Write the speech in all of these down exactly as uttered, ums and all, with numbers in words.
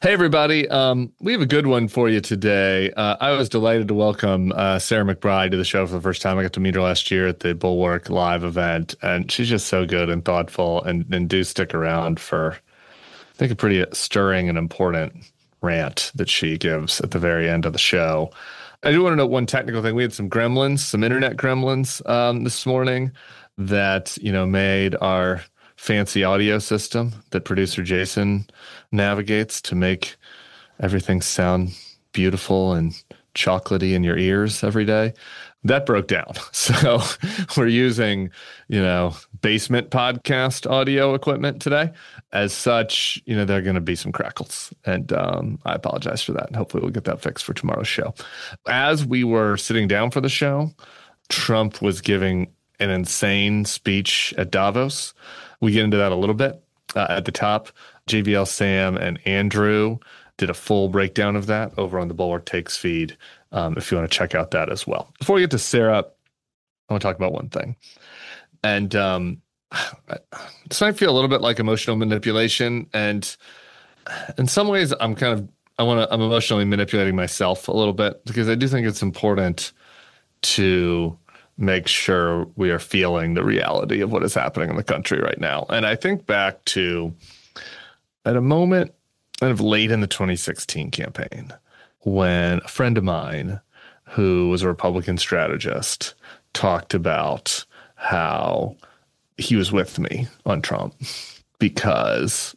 Hey, everybody. Um, we have a good one for you today. Uh, I was delighted to welcome uh, Sarah McBride to the show for the first time. I got to meet her last year at the Bulwark Live event, and she's just so good and thoughtful, and, and do stick around for, I think, a pretty stirring and important rant that she gives at the very end of the show. I do want to note one technical thing. We had some gremlins, some internet gremlins um, this morning that, you know, made our fancy audio system that producer Jason navigates to make everything sound beautiful and chocolatey in your ears every day. That broke down. So we're using, you know, basement podcast audio equipment today. As such, you know, there are going to be some crackles. And um, I apologize for that. And hopefully we'll get that fixed for tomorrow's show. As we were sitting down for the show, Trump was giving an insane speech at Davos. We get into that a little bit uh, at the top. J V L Sam and Andrew did a full breakdown of that over on the Bulwark Takes feed, um, if you want to check out that as well. Before we get to Sarah, I want to talk about one thing. And um, this might feel a little bit like emotional manipulation. And in some ways, I'm kind of, I want to, I'm emotionally manipulating myself a little bit, because I do think it's important to make sure we are feeling the reality of what is happening in the country right now. And I think back to at a moment kind of late in the twenty sixteen campaign, when a friend of mine who was a Republican strategist talked about how he was with me on Trump because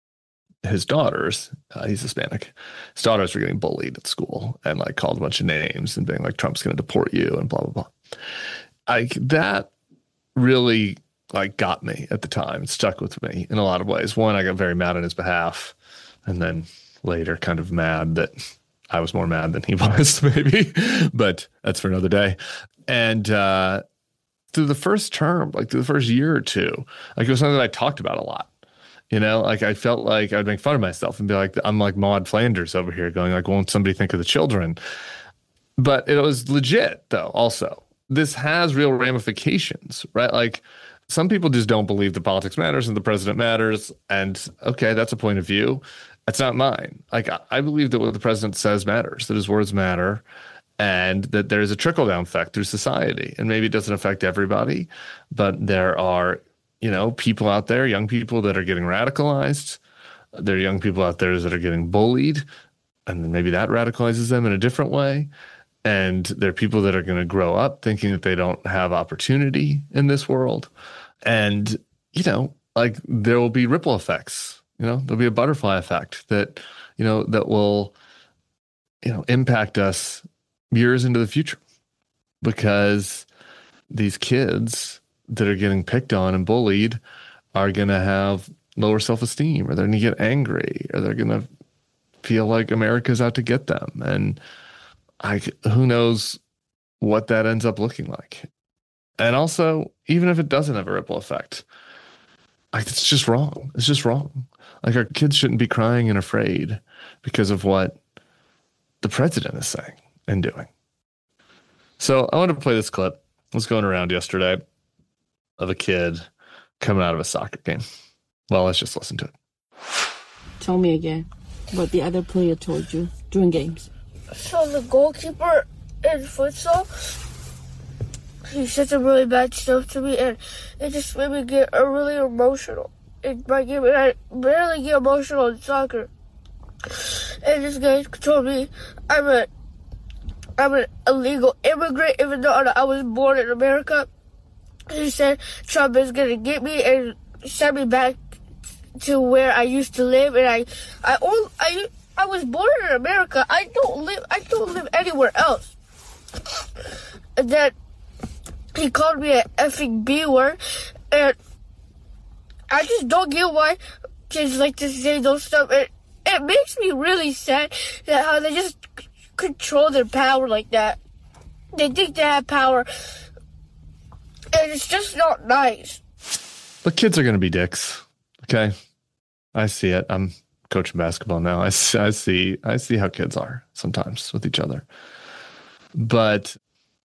his daughters, uh, he's Hispanic, his daughters were getting bullied at school and like called a bunch of names and being like, Trump's going to deport you and blah, blah, blah. Like that really like got me at the time. It stuck with me in a lot of ways. One, I got very mad on his behalf, and then later kind of mad that I was more mad than he was, maybe, but that's for another day. And uh, through the first term, like through the first year or two, like it was something that I talked about a lot. You know, like I felt like I'd make fun of myself and be like, I'm like Maude Flanders over here going like, won't somebody think of the children? But it was legit though. Also, this has real ramifications, right? Like some people just don't believe that politics matters and the president matters. And okay, that's a point of view. That's not mine. Like I believe that what the president says matters, that his words matter, and that there's a trickle down effect through society. And maybe it doesn't affect everybody, but there are, you know, people out there, young people that are getting radicalized. There are young people out there that are getting bullied, and maybe that radicalizes them in a different way. And there are people that are going to grow up thinking that they don't have opportunity in this world. And, you know, like there will be ripple effects, you know, there'll be a butterfly effect that, you know, that will, you know, impact us years into the future, because these kids that are getting picked on and bullied are going to have lower self-esteem, or they're going to get angry, or they're going to feel like America's out to get them. And I, who knows what that ends up looking like. And also, even if it doesn't have a ripple effect, like it's just wrong. It's just wrong. Like our kids shouldn't be crying and afraid because of what the president is saying and doing. So I wanted to play this clip. It was going around yesterday of a kid coming out of a soccer game. Well, let's just listen to it. Tell me again what the other player told you during games. So the goalkeeper in futsal, he said some really bad stuff to me, and it just made me get uh, really emotional in my game. And I barely get emotional in soccer. And this guy told me I'm a I'm an illegal immigrant, even though I was born in America. He said Trump is gonna get me and send me back to where I used to live, and I I only, I. I was born in America. I don't live. I don't live anywhere else. And then he called me an effing B word, and I just don't get why kids like to say those stuff. It it makes me really sad that how they just c- control their power like that. They think they have power, and it's just not nice. The kids are going to be dicks. Okay, I see it. I'm coaching basketball now. I, I see I see how kids are sometimes with each other. But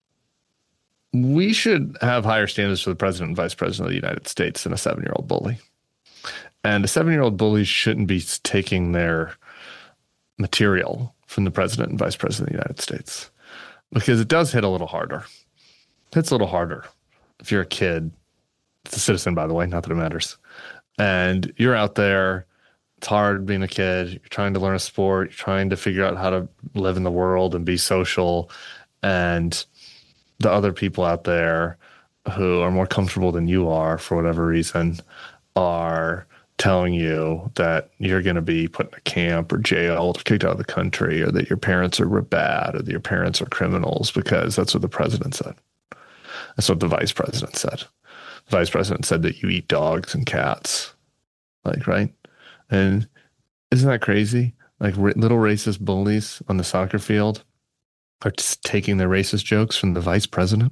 we should have higher standards for the president and vice president of the United States than a seven-year-old bully. And a seven-year-old bully shouldn't be taking their material from the president and vice president of the United States, because it does hit a little harder. It hits a little harder if you're a kid. It's a citizen, by the way, not that it matters. And you're out there. It's hard being a kid. You're trying to learn a sport. You're trying to figure out how to live in the world and be social. And the other people out there who are more comfortable than you are, for whatever reason, are telling you that you're going to be put in a camp or jailed or kicked out of the country, or that your parents are bad, or that your parents are criminals, because that's what the president said. That's what the vice president said. The vice president said that you eat dogs and cats. Like, right? And isn't that crazy? Like, r- little racist bullies on the soccer field are just taking their racist jokes from the vice president.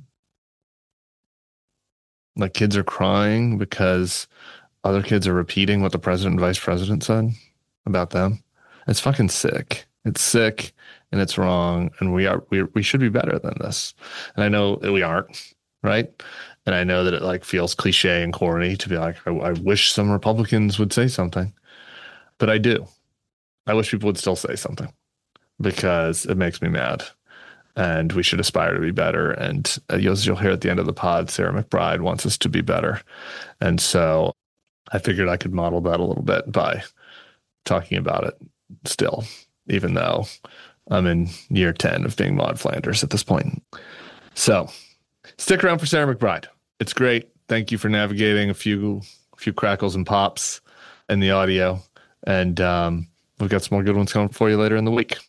Like, kids are crying because other kids are repeating what the president and vice president said about them. It's fucking sick. It's sick and it's wrong. And we are, we, we should be better than this. And I know that we aren't, right? And I know that it like feels cliche and corny to be like, I, I wish some Republicans would say something, but I do. I wish people would still say something, because it makes me mad. And we should aspire to be better. And uh, as you'll hear at the end of the pod, Sarah McBride wants us to be better. And so I figured I could model that a little bit by talking about it still, even though I'm in year ten of being Maud Flanders at this point. So stick around for Sarah McBride. It's great. Thank you for navigating a few, a few crackles and pops in the audio. And um, we've got some more good ones coming for you later in the week.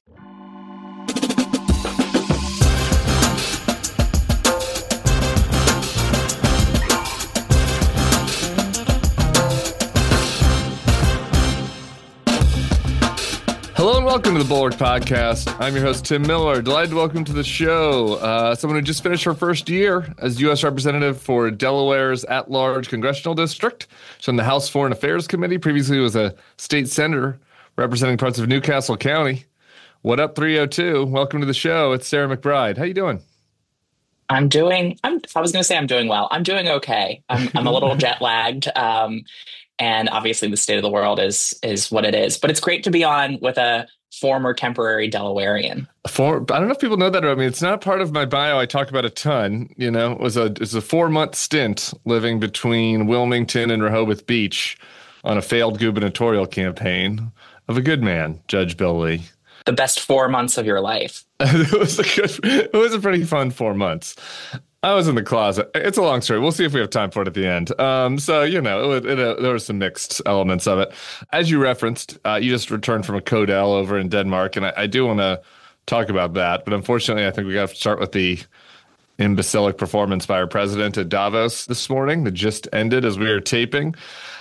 Hello and welcome to the Bulwark Podcast. I'm your host, Tim Miller. Delighted to welcome to the show uh, someone who just finished her first year as U S Representative for Delaware's at-large congressional district. She's on the House Foreign Affairs Committee. Previously was a state senator representing parts of Newcastle County. What up, three oh two? Welcome to the show. It's Sarah McBride. How you doing? I'm doing, I'm, I was going to say I'm doing well. I'm doing okay. I'm, I'm a little jet lagged. Um, And obviously the state of the world is is what it is. But it's great to be on with a former temporary Delawarean. For, I don't know if people know that about me. It's not part of my bio. I talk about a ton. You know, it was a, it was a four-month stint living between Wilmington and Rehoboth Beach on a failed gubernatorial campaign of a good man, Judge Bill Lee. The best four months of your life. it was a good, it was a pretty fun four months. I was in the closet. It's a long story. We'll see if we have time for it at the end. Um, so, you know, it, it, uh, there were some mixed elements of it. As you referenced, uh, you just returned from a Codel over in Denmark, and I, I do want to talk about that. But unfortunately, I think we got to start with the imbecilic performance by our president at Davos this morning that just ended as we were taping.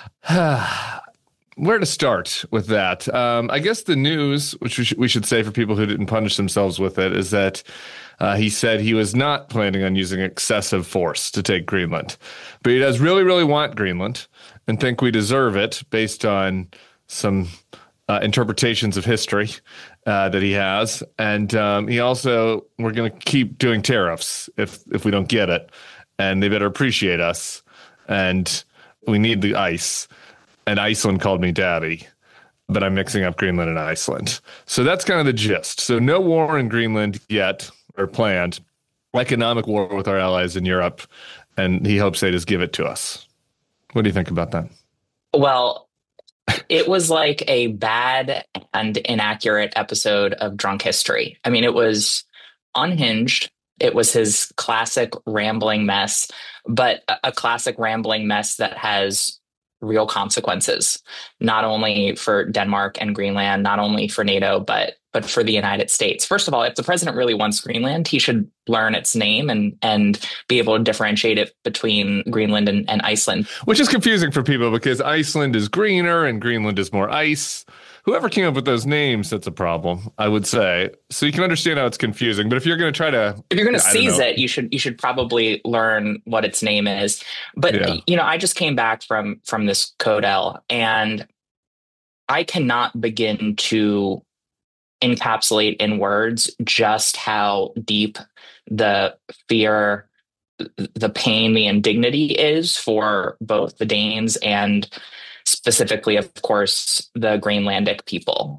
Where to start with that? Um, I guess the news, which we, sh- we should say for people who didn't punish themselves with it, is that uh, he said he was not planning on using excessive force to take Greenland. But he does really, really want Greenland and think we deserve it based on some uh, interpretations of history uh, that he has. And um, he also, we're going to keep doing tariffs if if we don't get it. And they better appreciate us. And we need the ice. And Iceland called me daddy, but I'm mixing up Greenland and Iceland. So that's kind of the gist. So no war in Greenland yet, or planned. Economic war with our allies in Europe, and he hopes they just give it to us. What do you think about that? Well, it was like a bad and inaccurate episode of Drunk History. I mean, it was unhinged. It was his classic rambling mess, but a classic rambling mess that has real consequences, not only for Denmark and Greenland, not only for NATO, but but for the United States. First of all, if the president really wants Greenland, he should learn its name and and be able to differentiate it between Greenland and, and Iceland. Which is confusing for people because Iceland is greener and Greenland is more ice. Whoever came up with those names, that's a problem, I would say. So you can understand how it's confusing. But if you're going to try to... If you're going to seize it, you should you should probably learn what its name is. But, yeah. you know, I just came back from, from this Codel, and I cannot begin to encapsulate in words just how deep the fear, the pain, the indignity is for both the Danes and specifically, of course, the Greenlandic people.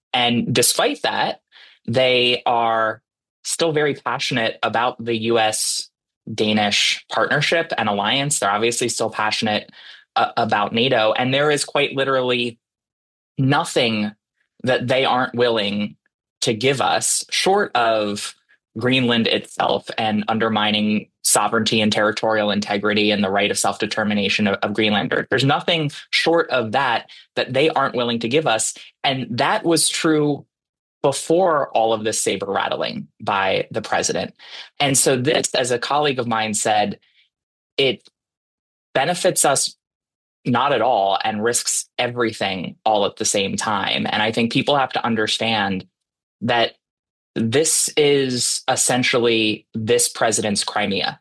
And despite that, they are still very passionate about the U S Danish partnership and alliance. They're obviously still passionate uh, about NATO. And there is quite literally nothing that they aren't willing to give us, short of Greenland itself and undermining sovereignty and territorial integrity and the right of self-determination of, of Greenlanders. There's nothing short of that that they aren't willing to give us. And that was true before all of this saber rattling by the president. And so this, as a colleague of mine said, it benefits us not at all and risks everything all at the same time. And I think people have to understand that this is essentially this president's Crimea.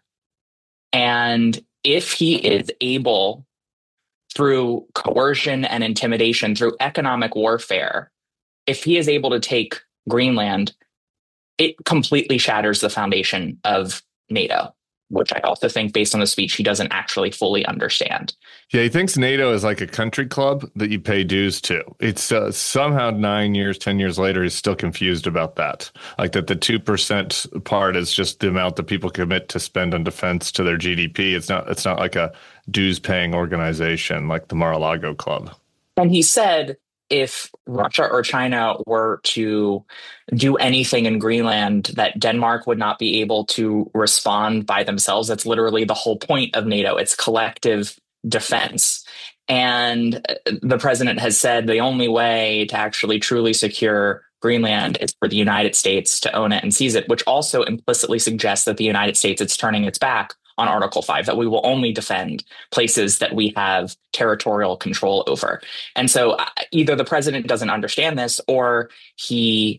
And if he is able, through coercion and intimidation, through economic warfare, if he is able to take Greenland, it completely shatters the foundation of NATO, which I also think, based on the speech, he doesn't actually fully understand. Yeah, he thinks NATO is like a country club that you pay dues to. It's uh, somehow nine years, ten years later, he's still confused about that. Like that the two percent part is just the amount that people commit to spend on defense to their G D P. It's not, it's not like a dues-paying organization like the Mar-a-Lago Club. And he said if Russia or China were to do anything in Greenland, that Denmark would not be able to respond by themselves. That's literally the whole point of NATO. It's collective defense. And the president has said the only way to actually truly secure Greenland is for the United States to own it and seize it, which also implicitly suggests that the United States is turning its back on Article five, that we will only defend places that we have territorial control over. And so either the president doesn't understand this, or he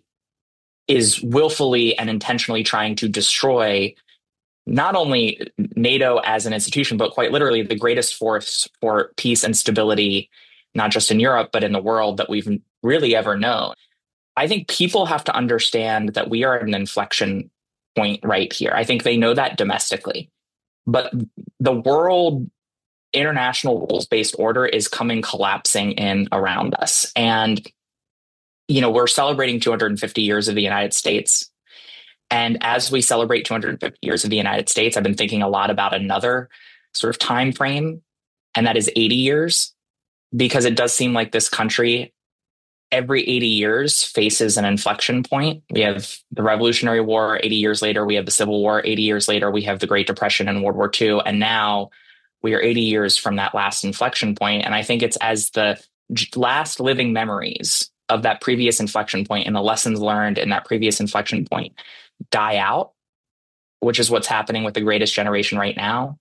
is willfully and intentionally trying to destroy not only NATO as an institution, but quite literally the greatest force for peace and stability, not just in Europe, but in the world that we've really ever known. I think people have to understand that we are at an inflection point right here. I think they know that domestically. But the world international rules-based order is coming collapsing in around us. And, you know, we're celebrating two hundred fifty years of the United States. And as we celebrate two hundred fifty years of the United States, I've been thinking a lot about another sort of time frame, and that is eighty years, because it does seem like this country every eighty years faces an inflection point. We have the Revolutionary War. eighty years later, we have the Civil War. eighty years later, we have the Great Depression and World War Two. And now we are eighty years from that last inflection point. And I think it's as the last living memories of that previous inflection point and the lessons learned in that previous inflection point die out, which is what's happening with the greatest generation right now.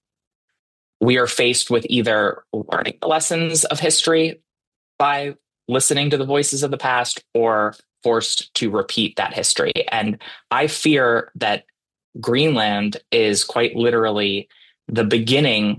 We are faced with either learning the lessons of history by listening to the voices of the past, or forced to repeat that history. And I fear that Greenland is quite literally the beginning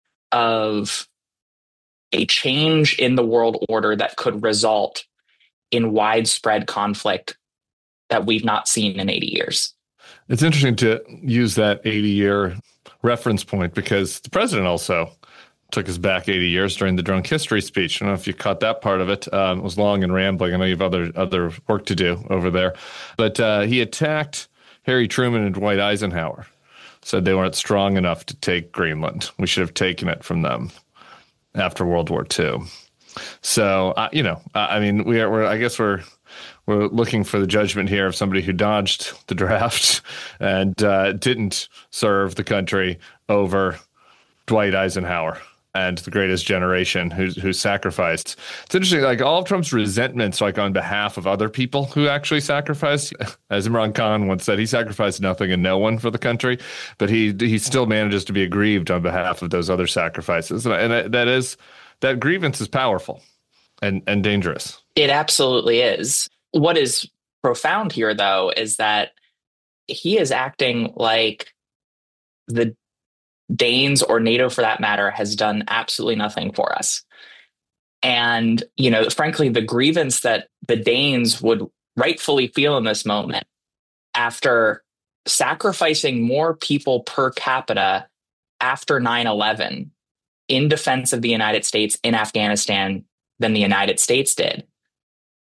of a change in the world order that could result in widespread conflict that we've not seen in eighty years. It's interesting to use that eighty-year reference point, because the president also took us back eighty years during the drunk history speech. I don't know if you caught that part of it. Um, it was long and rambling. I know you have other other work to do over there. But uh, he attacked Harry Truman and Dwight Eisenhower, said they weren't strong enough to take Greenland. We should have taken it from them after World War Two. So, uh, you know, I mean, we are, we're, I guess we're we're looking for the judgment here of somebody who dodged the draft and uh, didn't serve the country over Dwight Eisenhower and the greatest generation who who sacrificed. It's interesting, like all of Trump's resentments, like on behalf of other people who actually sacrificed. As Imran Khan once said, he sacrificed nothing and no one for the country, but he he still manages to be aggrieved on behalf of those other sacrifices. And, and that is that grievance is powerful and and dangerous. It absolutely is. What is profound here, though, is that he is acting like the Danes, or NATO for that matter, has done absolutely nothing for us. And, you know, frankly, the grievance that the Danes would rightfully feel in this moment, after sacrificing more people per capita after nine eleven in defense of the United States in Afghanistan than the United States did.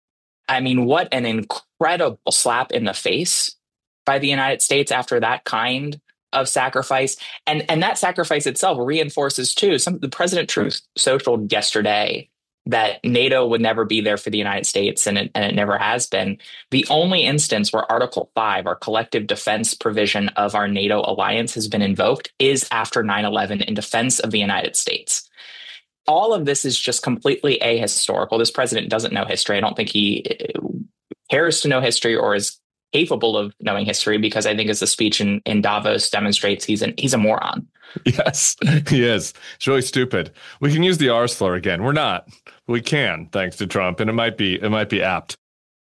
I mean, what an incredible slap in the face by the United States after that kind of sacrifice. And and that sacrifice itself reinforces, too, some the President Truth socialed yesterday that NATO would never be there for the United States, and it, and it never has been. The only instance where Article five, our collective defense provision of our NATO alliance, has been invoked is after nine eleven in defense of the United States. All of this is just completely ahistorical. This president doesn't know history. I don't think he cares to know history or is capable of knowing history, because I think as the speech in, in Davos demonstrates, he's an he's a moron. Yes, he is. It's really stupid. We can use the R slur again. We're not. We can, thanks to Trump, and it might be it might be apt.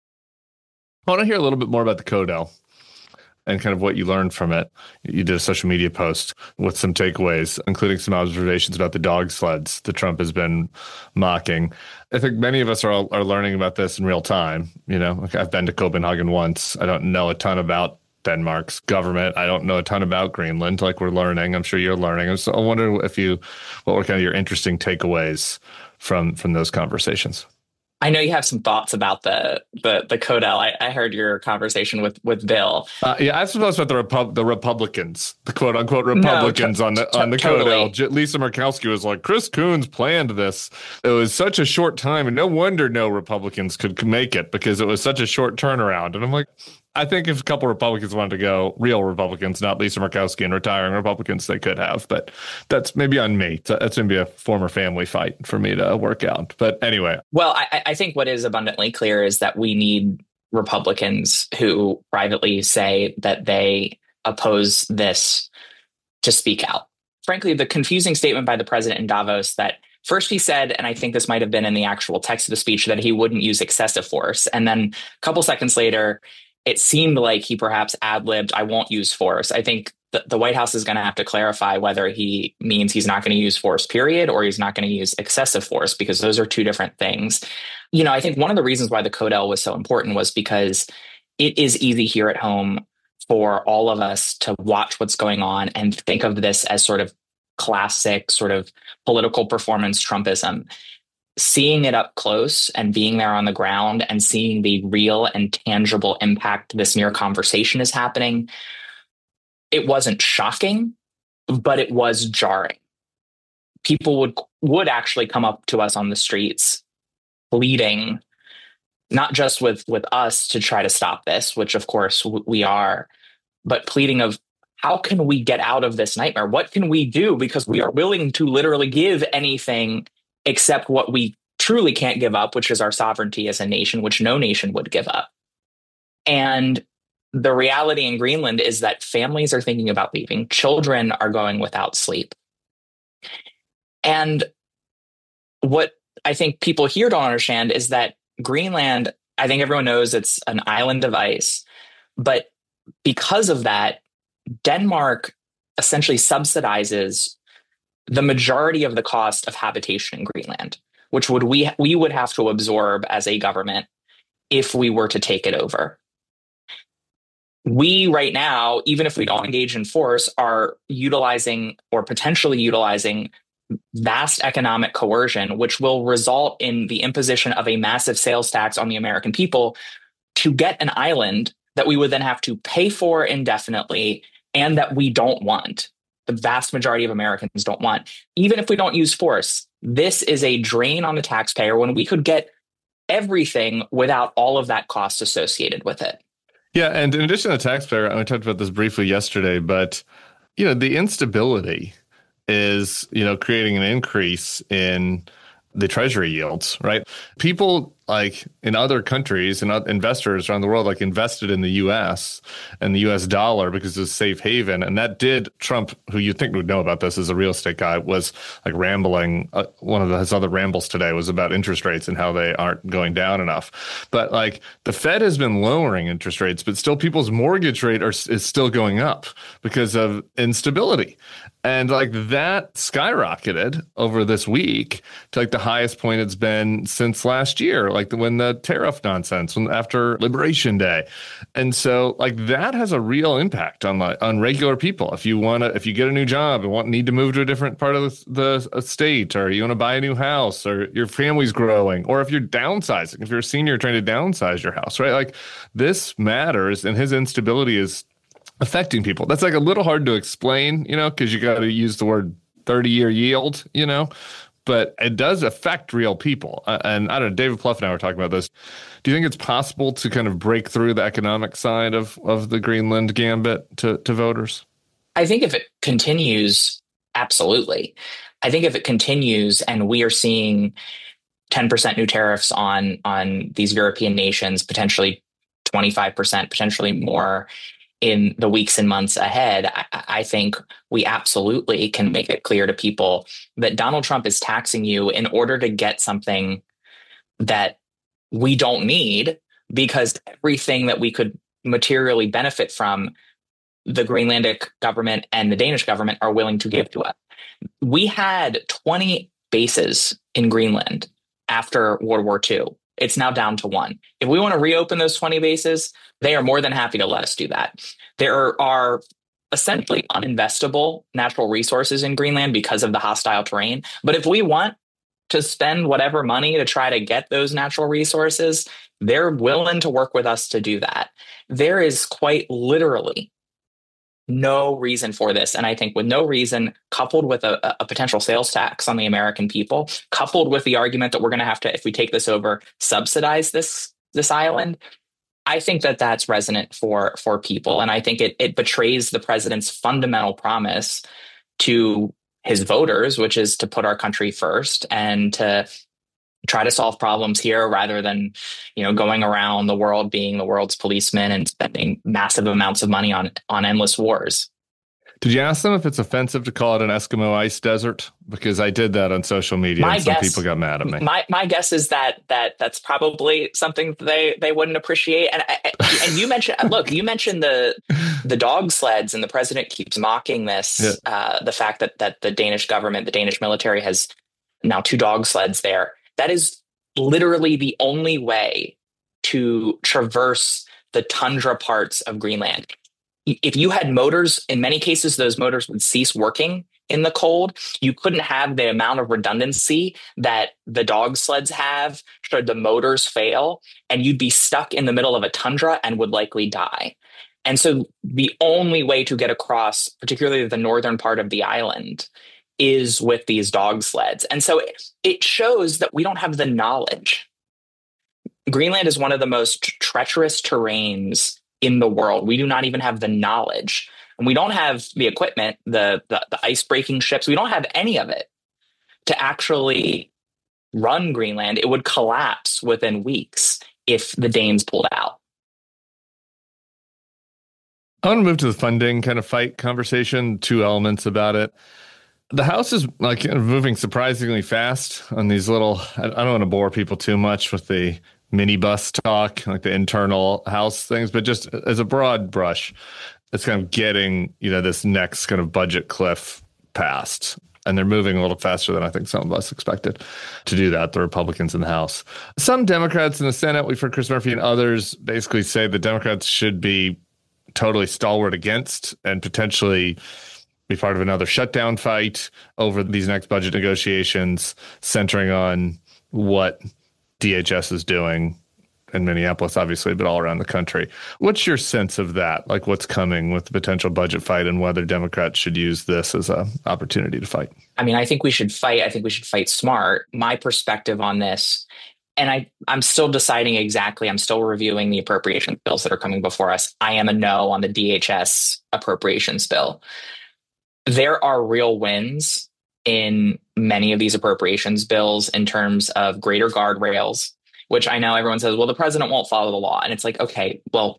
I want to hear a little bit more about the Codel and kind of what you learned from it. You did a social media post with some takeaways, including some observations about the dog sleds that Trump has been mocking. I think many of us are are learning about this in real time. You know, I've been to Copenhagen once. I don't know a ton about Denmark's government. I don't know a ton about Greenland, like we're learning. I'm sure you're learning. So I wonder if you, what were kind of your interesting takeaways from from those conversations? I know you have some thoughts about the the the Codel. I, I heard your conversation with with Bill. Uh, yeah, I suppose about the Repu- the Republicans, the quote unquote Republicans no, t- on the t- on the totally. Codel. Lisa Murkowski was like, Chris Coons planned this. It was such a short time, and no wonder no Republicans could make it, because it was such a short turnaround. And I'm like, I think if a couple Republicans wanted to go, real Republicans, not Lisa Murkowski and retiring Republicans, they could have. But that's maybe on me. That's maybe a former family fight for me to work out. But anyway. Well, I, I think what is abundantly clear is that we need Republicans who privately say that they oppose this to speak out. Frankly, the confusing statement by the president in Davos that first he said, and I think this might have been in the actual text of the speech, that he wouldn't use excessive force. And then a couple seconds later, it seemed like he perhaps ad-libbed, I won't use force. I think the, the White House is going to have to clarify whether he means he's not going to use force, period, or he's not going to use excessive force, because those are two different things. You know, I think one of the reasons why the Codel was so important was because it is easy here at home for all of us to watch what's going on and think of this as sort of classic sort of political performance Trumpism. Seeing it up close and being there on the ground and seeing the real and tangible impact this mere conversation is happening, it wasn't shocking, but it was jarring. People would would actually come up to us on the streets pleading, not just with, with us to try to stop this, which of course we are, but pleading of, how can we get out of this nightmare? What can we do? Because we are willing to literally give anything except what we truly can't give up, which is our sovereignty as a nation, which no nation would give up. And the reality in Greenland is that families are thinking about leaving. Children are going without sleep. And what I think people here don't understand is that Greenland, I think everyone knows it's an island of ice, but because of that, Denmark essentially subsidizes the majority of the cost of habitation in Greenland, which would we we would have to absorb as a government if we were to take it over. We right now, even if we don't engage in force, are utilizing or potentially utilizing vast economic coercion, which will result in the imposition of a massive sales tax on the American people to get an island that we would then have to pay for indefinitely and that we don't want. The vast majority of Americans don't want. Even if we don't use force, this is a drain on the taxpayer when we could get everything without all of that cost associated with it. Yeah, and in addition to the taxpayer, I talked about this briefly yesterday, but you know, the instability is, you know, creating an increase in the treasury yields, right? People like in other countries and investors around the world like invested in the U S and the U S dollar because it was a safe haven. And that did Trump, who you'd think would know about this as a real estate guy, was like rambling. Uh, one of his other rambles today was about interest rates and how they aren't going down enough. But like the Fed has been lowering interest rates, but still people's mortgage rate are, is still going up because of instability. And like that skyrocketed over this week to like the highest point it's been since last year, like when the tariff nonsense when, after Liberation Day. And so like that has a real impact on like on regular people. If you want to, if you get a new job and want need to move to a different part of the, the state, or you want to buy a new house, or your family's growing, or if you're downsizing, if you're a senior trying to downsize your house, right? Like this matters, and his instability is affecting people. That's like a little hard to explain, you know, because you got to use the word thirty-year yield, you know, but it does affect real people. Uh, and I don't know, David Plouffe and I were talking about this. Do you think it's possible to kind of break through the economic side of, of the Greenland gambit to, to voters? I think if it continues, absolutely. I think if it continues and we are seeing ten percent new tariffs on, on these European nations, potentially twenty-five percent, potentially more, in the weeks and months ahead, I, I think we absolutely can make it clear to people that Donald Trump is taxing you in order to get something that we don't need, because everything that we could materially benefit from, the Greenlandic government and the Danish government are willing to give to us. We had twenty bases in Greenland after World War Two. It's now down to one. If we want to reopen those twenty bases, they are more than happy to let us do that. There are essentially uninvestable natural resources in Greenland because of the hostile terrain. But if we want to spend whatever money to try to get those natural resources, they're willing to work with us to do that. There is quite literally no reason for this. And I think with no reason, coupled with a, a potential sales tax on the American people, coupled with the argument that we're going to have to, if we take this over, subsidize this, this island, I think that that's resonant for, for people. And I think it, it betrays the president's fundamental promise to his voters, which is to put our country first and to try to solve problems here rather than, you know, going around the world being the world's policeman and spending massive amounts of money on, on endless wars. Did you ask them if it's offensive to call it an Eskimo ice desert? Because I did that on social media, my and some guess, people got mad at me. My my guess is that that that's probably something they, they wouldn't appreciate. And I, and you mentioned, look, you mentioned the the dog sleds, and the president keeps mocking this, yeah. uh, the fact that that the Danish government, the Danish military has now two dog sleds there. That is literally the only way to traverse the tundra parts of Greenland. If you had motors, in many cases, those motors would cease working in the cold. You couldn't have the amount of redundancy that the dog sleds have should the motors fail, and you'd be stuck in the middle of a tundra and would likely die. And so the only way to get across, particularly the northern part of the island, is with these dog sleds. And so it, it shows that we don't have the knowledge. Greenland is one of the most treacherous terrains in the world. We do not even have the knowledge, and we don't have the equipment, the, the, the ice breaking ships. We don't have any of it to actually run Greenland. It would collapse within weeks if the Danes pulled out. I want to move to the funding kind of fight conversation, two elements about it. The House is like moving surprisingly fast on these little, I don't want to bore people too much with the minibus talk, like the internal House things, but just as a broad brush, it's kind of getting, you know, this next kind of budget cliff passed. And they're moving a little faster than I think some of us expected to do that, the Republicans in the House. Some Democrats in the Senate, we've heard Chris Murphy and others basically say the Democrats should be totally stalwart against and potentially be part of another shutdown fight over these next budget negotiations, centering on what D H S is doing in Minneapolis, obviously, but all around the country. What's your sense of that? Like what's coming with the potential budget fight and whether Democrats should use this as an opportunity to fight? I mean, I think we should fight. I think we should fight smart. My perspective on this, and I, I'm still deciding exactly, I'm still reviewing the appropriation bills that are coming before us. I am a no on the D H S appropriations bill. There are real wins in many of these appropriations bills in terms of greater guardrails, which I know everyone says, well, the president won't follow the law. And it's like, okay, well,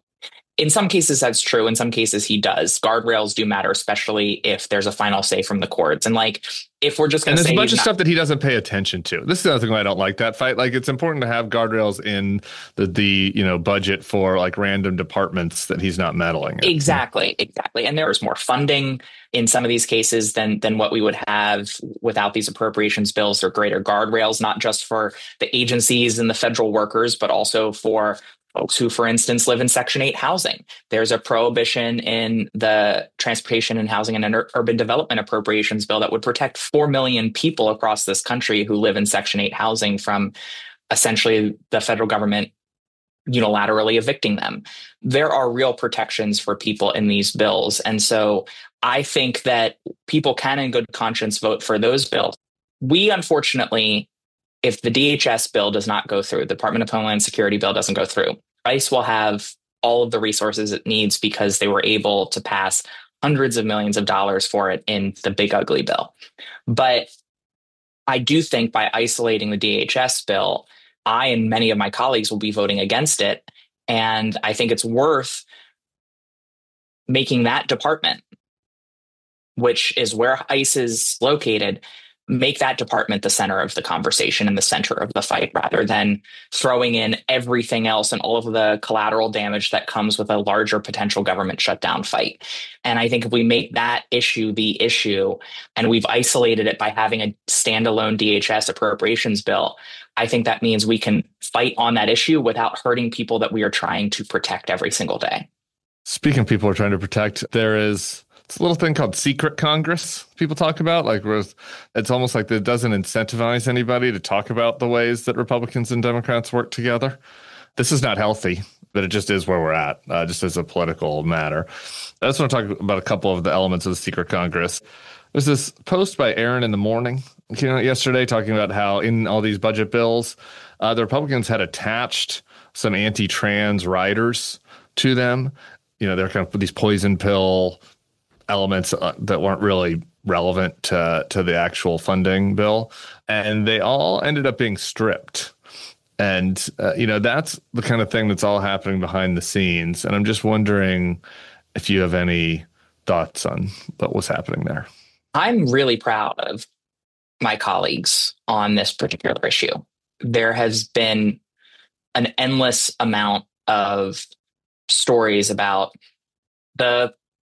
In some cases, that's true. In some cases, he does. Guardrails do matter, especially if there's a final say from the courts. And like, if we're just going to say, and there's a bunch of not- stuff that he doesn't pay attention to. This is the other thing why I don't like that fight. Like, it's important to have guardrails in the the you know budget for like random departments that he's not meddling in. Exactly, exactly. And there's more funding in some of these cases than than what we would have without these appropriations bills. Or greater guardrails, not just for the agencies and the federal workers, but also for folks who, for instance, live in Section eight housing. There's a prohibition in the Transportation and Housing and Urban Development Appropriations Bill that would protect four million people across this country who live in Section eight housing from essentially the federal government unilaterally evicting them. There are real protections for people in these bills. And so I think that people can in good conscience vote for those bills. We, unfortunately, if the D H S bill does not go through, the Department of Homeland Security bill doesn't go through, ICE will have all of the resources it needs because they were able to pass hundreds of millions of dollars for it in the big ugly bill. But I do think by isolating the D H S bill, I and many of my colleagues will be voting against it. And I think it's worth making that department, which is where ICE is located, make that department the center of the conversation and the center of the fight, rather than throwing in everything else and all of the collateral damage that comes with a larger potential government shutdown fight. And I think if we make that issue the issue, and we've isolated it by having a standalone D H S appropriations bill, I think that means we can fight on that issue without hurting people that we are trying to protect every single day. Speaking of people we're trying to protect, there is it's a little thing called secret Congress people talk about. Like, it's almost like it doesn't incentivize anybody to talk about the ways that Republicans and Democrats work together. This is not healthy, but it just is where we're at, uh, just as a political matter. I just want to talk about a couple of the elements of the secret Congress. There's this post by Aaron in the Morning, you know, yesterday talking about how in all these budget bills, uh, the Republicans had attached some anti-trans riders to them. You know, they're kind of these poison pill elements uh, that weren't really relevant to, to the actual funding bill. And they all ended up being stripped. And, uh, you know, that's the kind of thing that's all happening behind the scenes. And I'm just wondering if you have any thoughts on what was happening there. I'm really proud of my colleagues on this particular issue. There has been an endless amount of stories about the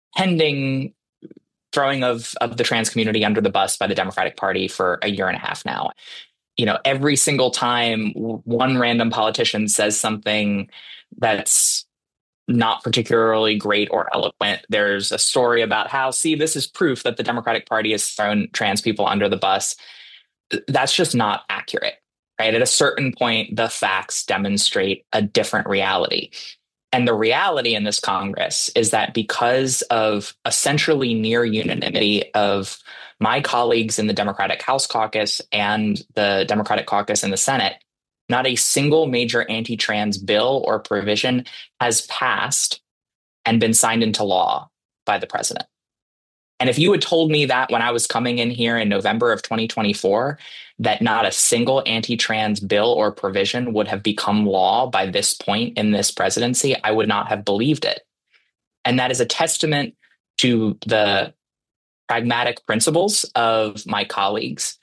pending throwing of, of the trans community under the bus by the Democratic Party for a year and a half now. You know, every single time one random politician says something that's not particularly great or eloquent, there's a story about how, see, this is proof that the Democratic Party has thrown trans people under the bus. That's just not accurate, right? At a certain point, the facts demonstrate a different reality. And the reality in this Congress is that because of essentially near unanimity of my colleagues in the Democratic House Caucus and the Democratic Caucus in the Senate, not a single major anti-trans bill or provision has passed and been signed into law by the president. And if you had told me that when I was coming in here in November of twenty twenty-four, that not a single anti-trans bill or provision would have become law by this point in this presidency, I would not have believed it. And that is a testament to the pragmatic principles of my colleagues.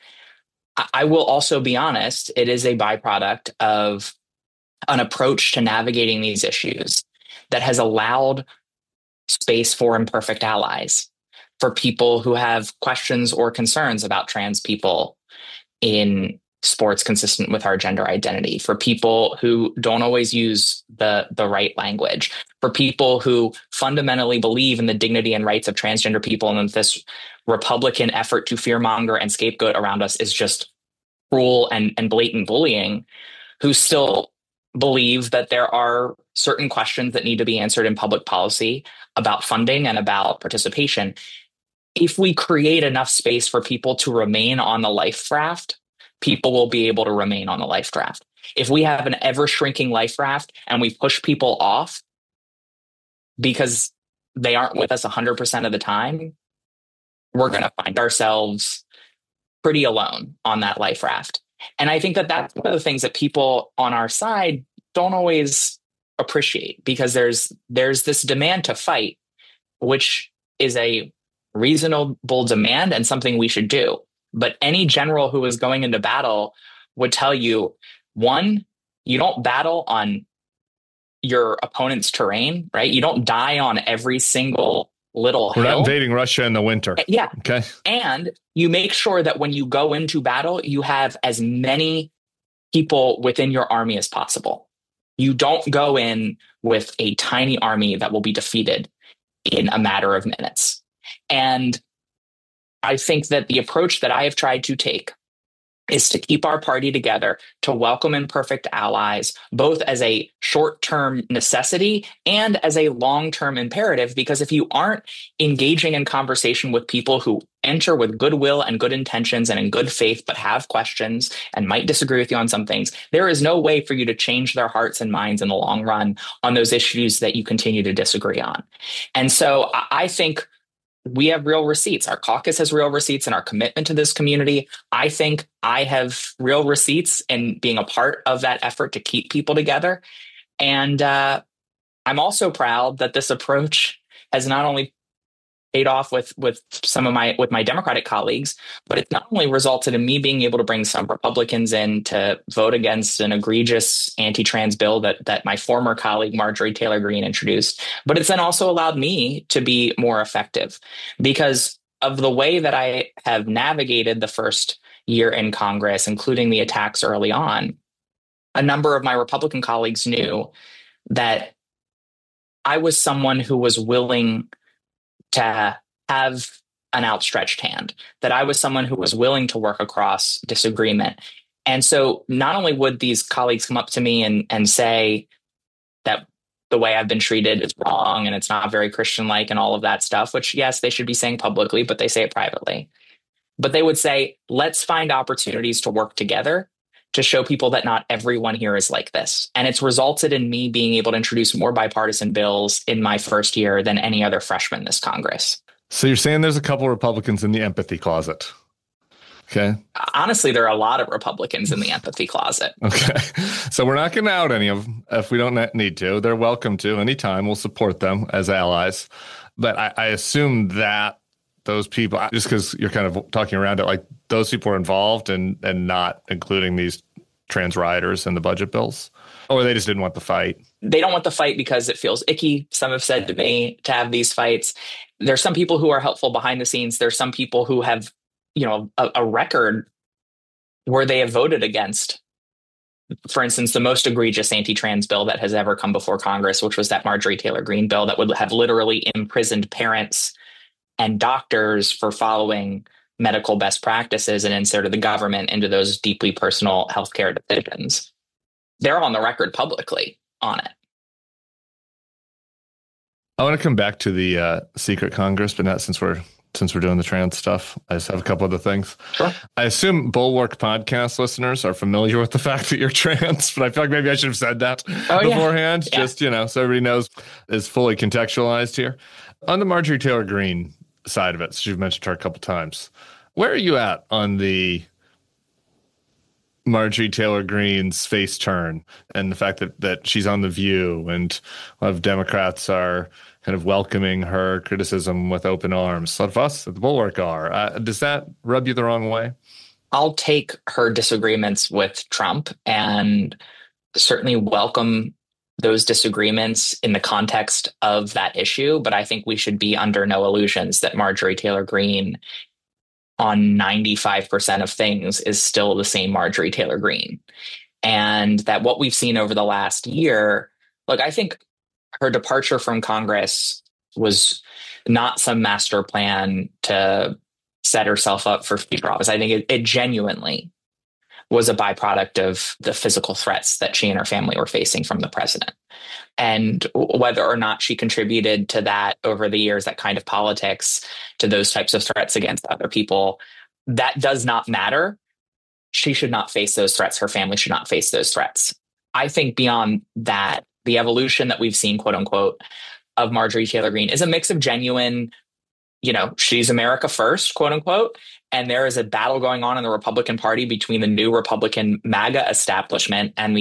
I will also be honest, it is a byproduct of an approach to navigating these issues that has allowed space for imperfect allies, for people who have questions or concerns about trans people in sports consistent with our gender identity, for people who don't always use the, the right language, for people who fundamentally believe in the dignity and rights of transgender people, and that this Republican effort to fearmonger and scapegoat around us is just cruel and, and blatant bullying, who still believe that there are certain questions that need to be answered in public policy about funding and about participation. If we create enough space for people to remain on the life raft, people will be able to remain on the life raft. If we have an ever shrinking life raft and we push people off because they aren't with us one hundred percent of the time, we're going to find ourselves pretty alone on that life raft. And I think that that's one of the things that people on our side don't always appreciate, because there's there's this demand to fight, which is a reasonable demand and something we should do. But any general who is going into battle would tell you, one, you don't battle on your opponent's terrain, right? You don't die on every single little We're hill. not invading Russia in the winter. Yeah. Okay. And you make sure that when you go into battle, you have as many people within your army as possible. You don't go in with a tiny army that will be defeated in a matter of minutes. And I think that the approach that I have tried to take is to keep our party together, to welcome imperfect allies, both as a short-term necessity and as a long-term imperative, because if you aren't engaging in conversation with people who enter with goodwill and good intentions and in good faith, but have questions and might disagree with you on some things, there is no way for you to change their hearts and minds in the long run on those issues that you continue to disagree on. And so I think we have real receipts. Our caucus has real receipts in our commitment to this community. I think I have real receipts in being a part of that effort to keep people together. And uh, I'm also proud that this approach has not only paid off with with some of my with my Democratic colleagues, but it's not only resulted in me being able to bring some Republicans in to vote against an egregious anti-trans bill that that my former colleague Marjorie Taylor Greene introduced, but it's then also allowed me to be more effective because of the way that I have navigated the first year in Congress, including the attacks early on. A number of my Republican colleagues knew that I was someone who was willing to have an outstretched hand, that I was someone who was willing to work across disagreement. And so not only would these colleagues come up to me and, and say that the way I've been treated is wrong and it's not very Christian-like and all of that stuff, which, yes, they should be saying publicly, but they say it privately. But they would say, let's find opportunities to work together to show people that not everyone here is like this. And it's resulted in me being able to introduce more bipartisan bills in my first year than any other freshman this Congress. So you're saying there's a couple of Republicans in the empathy closet. Okay. Honestly, there are a lot of Republicans in the empathy closet. Okay. So we're not going to out any of them if we don't need to. They're welcome to anytime. We'll support them as allies. But I, I assume that those people, just because you're kind of talking around it, like those people are involved and and not including these trans rioters in the budget bills, or they just didn't want the fight. They don't want the fight because it feels icky. Some have said to me to have these fights. There's some people who are helpful behind the scenes. There's some people who have, you know, a, a record where they have voted against, for instance, the most egregious anti-trans bill that has ever come before Congress, which was that Marjorie Taylor Greene bill that would have literally imprisoned parents and doctors for following medical best practices and inserted the government into those deeply personal healthcare decisions. They're on the record publicly on it. I want to come back to the uh, secret Congress, but not since we're since we're doing the trans stuff. I just have a couple other things. Sure. I assume Bulwark podcast listeners are familiar with the fact that you're trans, but I feel like maybe I should have said that oh, beforehand, yeah. just, you know, so everybody knows is fully contextualized here. On the Marjorie Taylor Greene side of it, so you've mentioned her a couple times, where are you at on the Marjorie Taylor Greene's face turn and the fact that that she's on The View and a lot of Democrats are kind of welcoming her criticism with open arms? A lot of us at the Bulwark are. Uh, does that rub you the wrong way? I'll take her disagreements with Trump and certainly welcome those disagreements in the context of that issue. But I think we should be under no illusions that Marjorie Taylor Greene on ninety-five percent of things is still the same Marjorie Taylor Greene. And that what we've seen over the last year, look, I think her departure from Congress was not some master plan to set herself up for future office. I think it, it genuinely was a byproduct of the physical threats that she and her family were facing from the president. And whether or not she contributed to that over the years, that kind of politics, to those types of threats against other people, that does not matter. She should not face those threats. Her family should not face those threats. I think beyond that, the evolution that we've seen, quote unquote, of Marjorie Taylor Greene is a mix of genuine, you know, she's America first, quote unquote. And there is a battle going on in the Republican Party between the new Republican MAGA establishment and the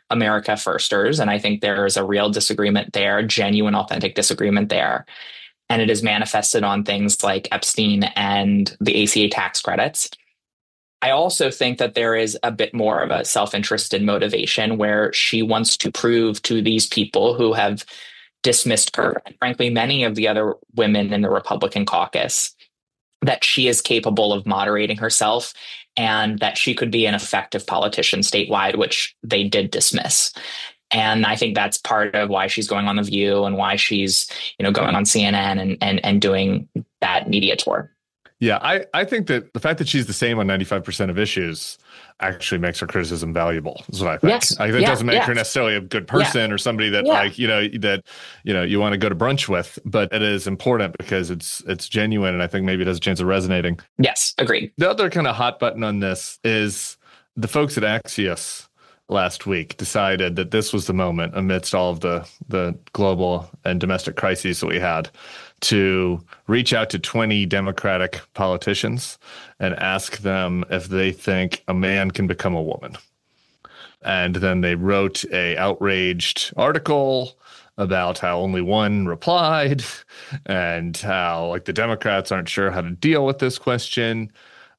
America firsters. And I think there is a real disagreement there, genuine, authentic disagreement there. And it is manifested on things like Epstein and the A C A tax credits. I also think that there is a bit more of a self-interested motivation where she wants to prove to these people who have dismissed her, and frankly, many of the other women in the Republican caucus, that she is capable of moderating herself and that she could be an effective politician statewide, which they did dismiss. And I think that's part of why she's going on The View and why she's, you know, going on C N N and and, and doing that media tour. Yeah, I, I think that the fact that she's the same on ninety-five percent of issues actually makes her criticism valuable, is what I think. Yes. I, that yeah, doesn't make yeah. her necessarily a good person yeah. or somebody that yeah. like, you know, that, you know, you want to go to brunch with, but it is important because it's it's genuine. And I think maybe it has a chance of resonating. Yes, agreed. The other kind of hot button on this is the folks at Axios last week decided that this was the moment amidst all of the, the global and domestic crises that we had to reach out to twenty Democratic politicians and ask them if they think a man can become a woman. And then they wrote a outraged article about how only one replied and how like the Democrats aren't sure how to deal with this question.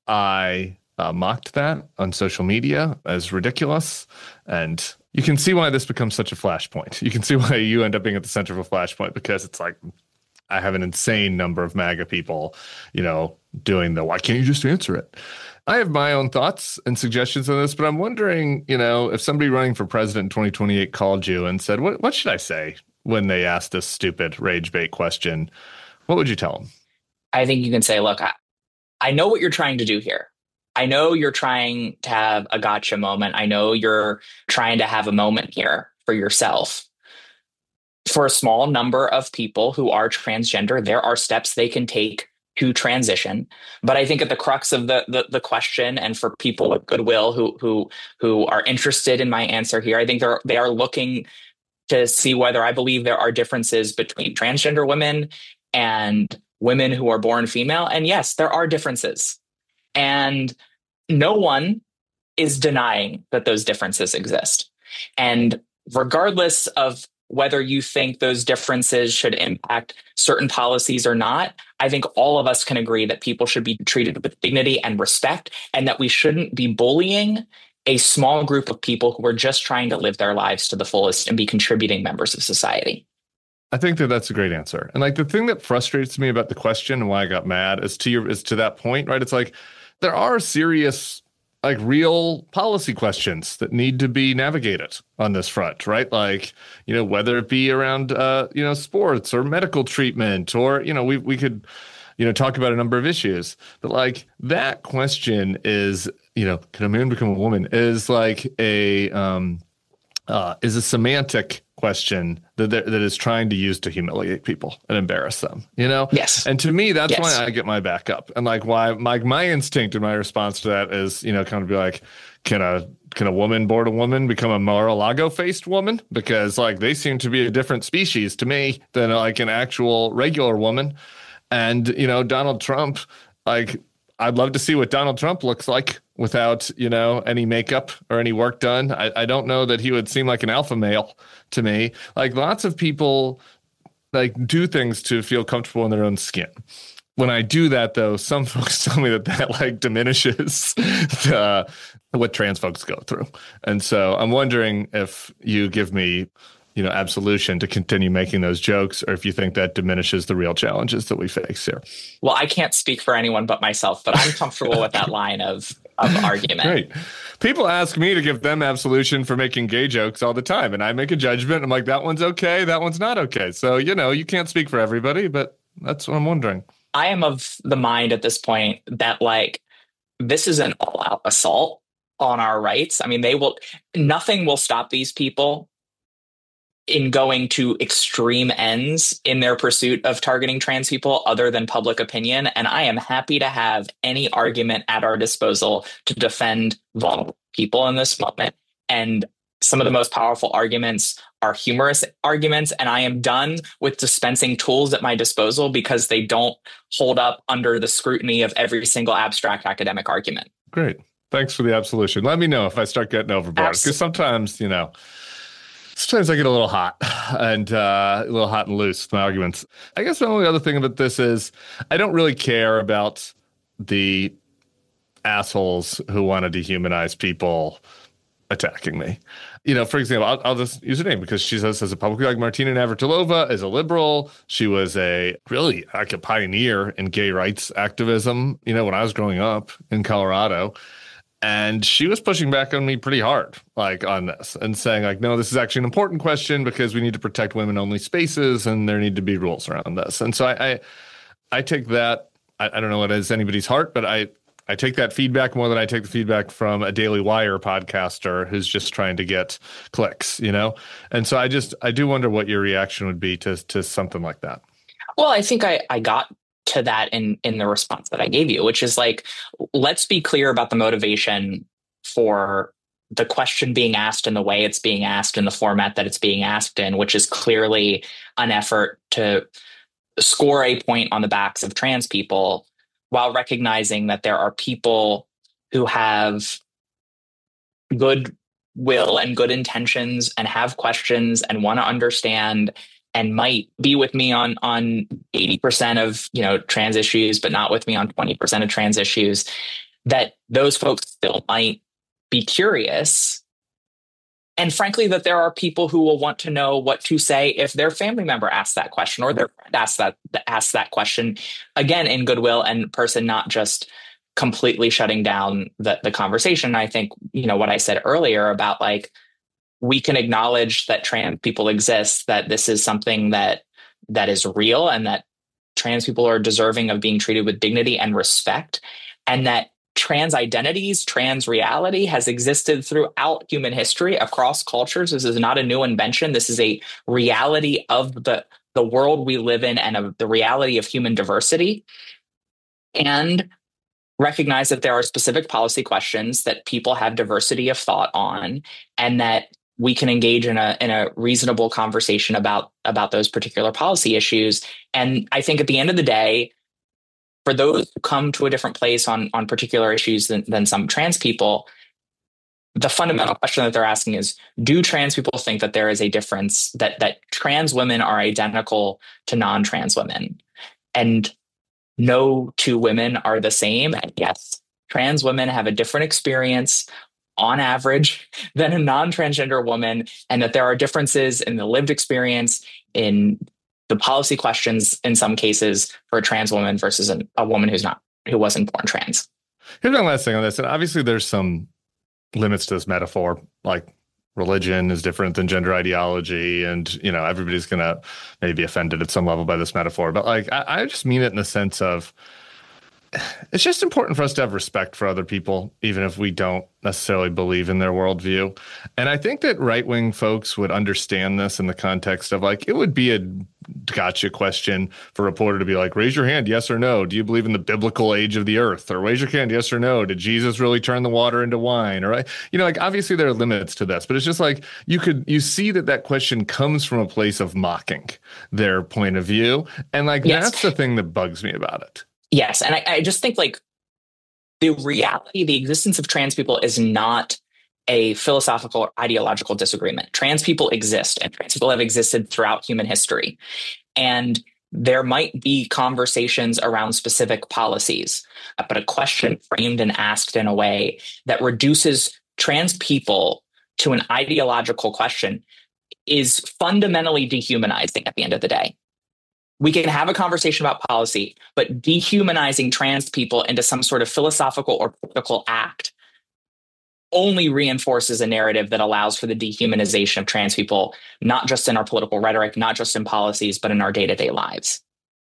I uh, mocked that on social media as ridiculous. And you can see why this becomes such a flashpoint. You can see why you end up being at the center of a flashpoint, because it's like, I have an insane number of MAGA people, you know, doing the, why can't you just answer it? I have my own thoughts and suggestions on this, but I'm wondering, you know, if somebody running for president in twenty twenty-eight called you and said, what, what should I say when they ask this stupid rage bait question? What would you tell them? I think you can say, look, I, I know what you're trying to do here. I know you're trying to have a gotcha moment. I know you're trying to have a moment here for yourself. For a small number of people who are transgender, there are steps they can take to transition. But I think at the crux of the, the the question, and for people with goodwill who who who are interested in my answer here, I think they're they are looking to see whether I believe there are differences between transgender women and women who are born female. And yes, there are differences. And no one is denying that those differences exist. And regardless of whether you think those differences should impact certain policies or not, I think all of us can agree that people should be treated with dignity and respect, and that we shouldn't be bullying a small group of people who are just trying to live their lives to the fullest and be contributing members of society. I think that that's a great answer. And like the thing that frustrates me about the question and why I got mad is to your, is to that point, right? It's like there are serious, like real policy questions that need to be navigated on this front, right? Like, you know, whether it be around, uh, you know, sports or medical treatment, or, you know, we we could, you know, talk about a number of issues. But like that question is, you know, can a man become a woman, is like a, um, uh, is a semantic question that that is trying to use to humiliate people and embarrass them, you know? Yes. And to me, that's yes. why I get my back up. And like why my my instinct and my response to that is, you know, kind of be like, can a can a woman born a woman become a Mar-a-Lago faced woman? Because like they seem to be a different species to me than like an actual regular woman. And, you know, Donald Trump, like I'd love to see what Donald Trump looks like without, you know, any makeup or any work done. I, I don't know that he would seem like an alpha male to me. Like lots of people like do things to feel comfortable in their own skin. When I do that, though, some folks tell me that that like diminishes the, what trans folks go through. And so I'm wondering if you give me, you know, absolution to continue making those jokes, or if you think that diminishes the real challenges that we face here. Well, I can't speak for anyone but myself, but I'm comfortable with that line of, of argument. Great. People ask me to give them absolution for making gay jokes all the time, and I make a judgment. I'm like, that one's okay, that one's not okay. So, you know, you can't speak for everybody, but that's what I'm wondering. I am of the mind at this point that, like, this is an all-out assault on our rights. I mean, they will, nothing will stop these people in going to extreme ends in their pursuit of targeting trans people other than public opinion. And I am happy to have any argument at our disposal to defend vulnerable people in this moment. And some of the most powerful arguments are humorous arguments. And I am done with dispensing tools at my disposal because they don't hold up under the scrutiny of every single abstract academic argument. Great. Thanks for the absolution. Let me know if I start getting overboard, because sometimes, you know, Sometimes I get a little hot and uh, a little hot and loose with my arguments. I guess the only other thing about this is I don't really care about the assholes who want to dehumanize people attacking me. You know, for example, I'll, I'll just use her name because she says as a publicly, like Martina Navratilova is a liberal. She was a really like a pioneer in gay rights activism, you know, when I was growing up in Colorado. And she was pushing back on me pretty hard, like on this and saying like, no, this is actually an important question because we need to protect women only spaces and there need to be rules around this. And so I, I, I take that. I, I don't know what is anybody's heart, but I, I take that feedback more than I take the feedback from a Daily Wire podcaster who's just trying to get clicks, you know? And so I just, I do wonder what your reaction would be to, to something like that. Well, I think I, I got to that in, in the response that I gave you, which is like, let's be clear about the motivation for the question being asked in the way it's being asked in the format that it's being asked in, which is clearly an effort to score a point on the backs of trans people, while recognizing that there are people who have good will and good intentions and have questions and want to understand and might be with me on, on eighty percent of, you know, trans issues, but not with me on twenty percent of trans issues, that those folks still might be curious. And frankly, that there are people who will want to know what to say if their family member asks that question or their friend asks that, asks that question, again, in goodwill and person, not just completely shutting down the, the conversation. I think, you know, what I said earlier about like, we can acknowledge that trans people exist, that this is something that that is real and that trans people are deserving of being treated with dignity and respect, and that trans identities, trans reality has existed throughout human history across cultures. This is not a new invention. This is a reality of the, the world we live in and of the reality of human diversity. And recognize that there are specific policy questions that people have diversity of thought on, and that we can engage in a in a reasonable conversation about, about those particular policy issues. And I think at the end of the day, for those who come to a different place on, on particular issues than, than some trans people, the fundamental question that they're asking is, do trans people think that there is a difference, that that trans women are identical to non-trans women? And no two women are the same. And yes, trans women have a different experience on average than a non-transgender woman, and that there are differences in the lived experience, in the policy questions in some cases for a trans woman versus a, a woman who's not, who wasn't born trans. Here's my last thing on this. And obviously there's some limits to this metaphor, like religion is different than gender ideology. And, you know, everybody's going to maybe be offended at some level by this metaphor. But like, I, I just mean it in the sense of, it's just important for us to have respect for other people, even if we don't necessarily believe in their worldview. And I think that right-wing folks would understand this in the context of like, it would be a gotcha question for a reporter to be like, raise your hand, yes or no. Do you believe in the biblical age of the earth? Or raise your hand, yes or no. Did Jesus really turn the water into wine? Or, you know, like obviously there are limits to this, but it's just like you could, you see that that question comes from a place of mocking their point of view. And like, yes. That's the thing that bugs me about it. Yes. And I, I just think like the reality, the existence of trans people is not a philosophical or ideological disagreement. Trans people exist, and trans people have existed throughout human history. And there might be conversations around specific policies, but a question framed and asked in a way that reduces trans people to an ideological question is fundamentally dehumanizing at the end of the day. We can have a conversation about policy, but dehumanizing trans people into some sort of philosophical or political act only reinforces a narrative that allows for the dehumanization of trans people, not just in our political rhetoric, not just in policies, but in our day-to-day lives.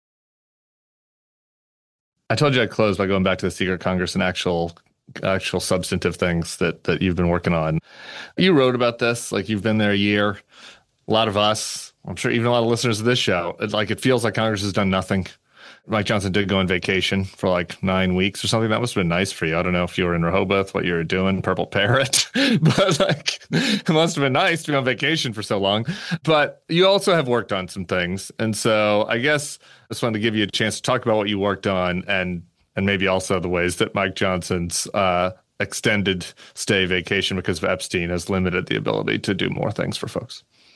I told you I'd close by going back to the Secret Congress and actual actual substantive things that that you've been working on. You wrote about this, like you've been there a year. A lot of us, I'm sure even a lot of listeners of this show, it, like it feels like Congress has done nothing. Mike Johnson did go on vacation for like nine weeks or something. That must have been nice for you. I don't know if you were in Rehoboth, what you were doing, Purple Parrot, but like it must have been nice to be on vacation for so long. But you also have worked on some things. And so I guess I just wanted to give you a chance to talk about what you worked on and and maybe also the ways that Mike Johnson's uh, extended stay vacation because of Epstein has limited the ability to do more things for folks.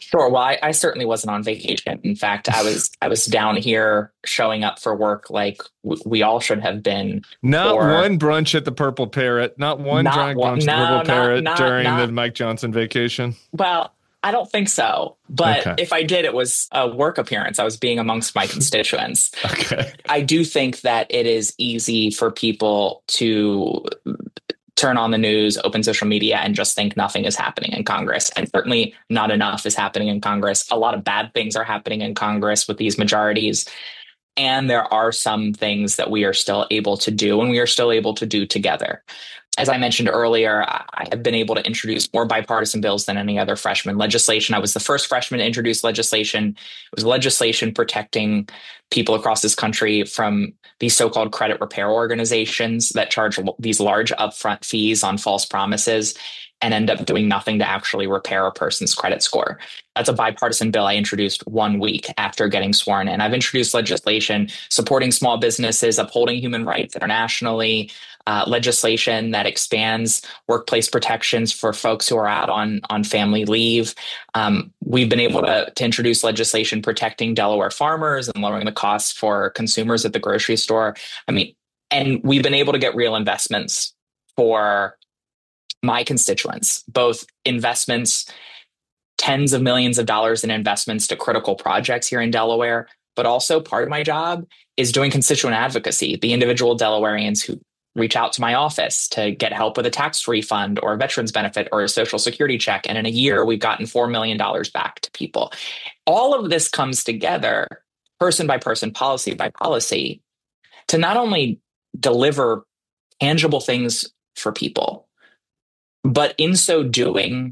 Sure. Well, I, I certainly wasn't on vacation. In fact, I was I was down here showing up for work like w- we all should have been. Not for, one brunch at the Purple Parrot. Not one not drunk one, brunch no, at the Purple not, Parrot not, during not, the Mike Johnson vacation. Well, I don't think so. But Okay. if I did, it was a work appearance. I was being amongst my constituents. Okay. I do think that it is easy for people to turn on the news, open social media, and just think nothing is happening in Congress. And certainly not enough is happening in Congress. A lot of bad things are happening in Congress with these majorities. And there are some things that we are still able to do, and we are still able to do together. As I mentioned earlier, I have been able to introduce more bipartisan bills than any other freshman. Legislation, I was the first freshman to introduce legislation. It was legislation protecting people across this country from these so-called credit repair organizations that charge these large upfront fees on false promises and end up doing nothing to actually repair a person's credit score. That's a bipartisan bill I introduced one week after getting sworn in. I've introduced legislation supporting small businesses, upholding human rights internationally, uh, legislation that expands workplace protections for folks who are out on, on family leave. Um, we've been able to, to introduce legislation protecting Delaware farmers and lowering the costs for consumers at the grocery store. I mean, and we've been able to get real investments for my constituents, both investments, tens of millions of dollars in investments to critical projects here in Delaware, but also part of my job is doing constituent advocacy. The individual Delawareans who reach out to my office to get help with a tax refund or a veterans benefit or a social security check. And in a year, we've gotten four million dollars back to people. All of this comes together, person by person, policy by policy, to not only deliver tangible things for people, but in so doing,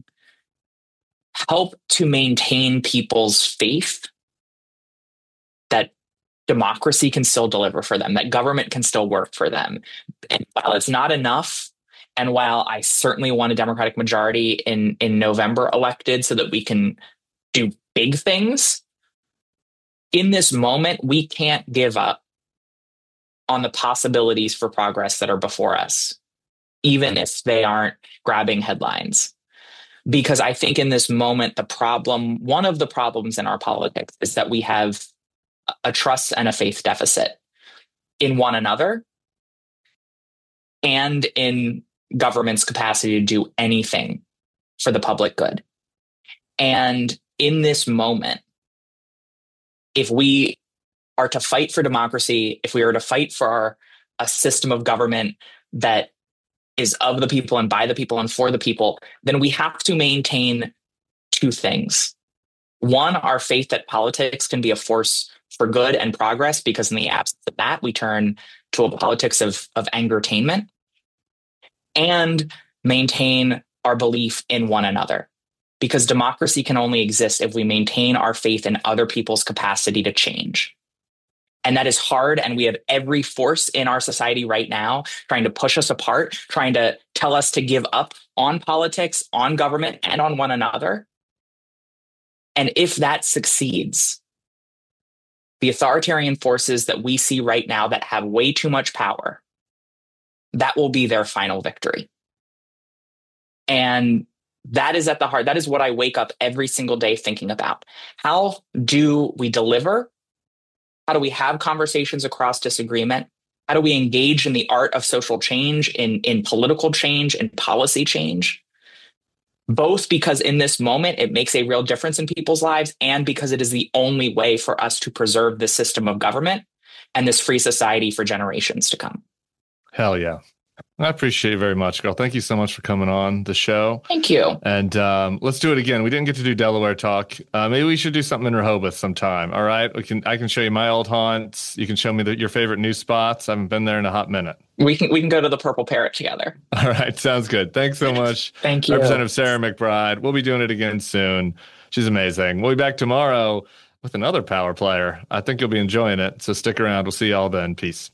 help to maintain people's faith that democracy can still deliver for them, that government can still work for them. And while it's not enough, and while I certainly want a Democratic majority in, in November elected so that we can do big things, in this moment, we can't give up on the possibilities for progress that are before us, even if they aren't grabbing headlines. Because I think in this moment, the problem, one of the problems in our politics is that we have a trust and a faith deficit in one another and in government's capacity to do anything for the public good. And in this moment, if we are to fight for democracy, if we are to fight for our, a system of government that is of the people and by the people and for the people, then we have to maintain two things. One, our faith that politics can be a force for good and progress, because in the absence of that, we turn to a politics of, of angertainment, and maintain our belief in one another, because democracy can only exist if we maintain our faith in other people's capacity to change. And that is hard. And we have every force in our society right now trying to push us apart, trying to tell us to give up on politics, on government, and on one another. And if that succeeds, the authoritarian forces that we see right now that have way too much power, that will be their final victory. And that is at the heart. That is what I wake up every single day thinking about. How do we deliver? How do we have conversations across disagreement? How do we engage in the art of social change, in, in political change, in policy change? Both because in this moment, it makes a real difference in people's lives, and because it is the only way for us to preserve this system of government and this free society for generations to come. Hell yeah. I appreciate it very much, girl. Thank you so much for coming on the show. Thank you. And um, let's do it again. We didn't get to do Delaware talk. Uh, maybe we should do something in Rehoboth sometime. All right. We can. I can show you my old haunts. You can show me the, your favorite new spots. I haven't been there in a hot minute. We can we can go to the Purple Parrot together. All right. Sounds good. Thanks so much. Thank you. Representative Sarah McBride. We'll be doing it again soon. She's amazing. We'll be back tomorrow with another power player. I think you'll be enjoying it. So stick around. We'll see you all then. Peace.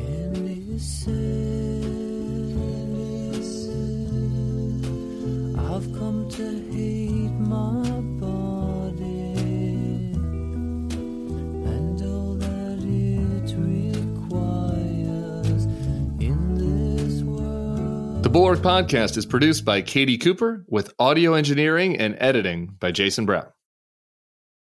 I've come to hate my body and all that it requires in this world. The Bulwark Podcast is produced by Katie Cooper with audio engineering and editing by Jason Brown.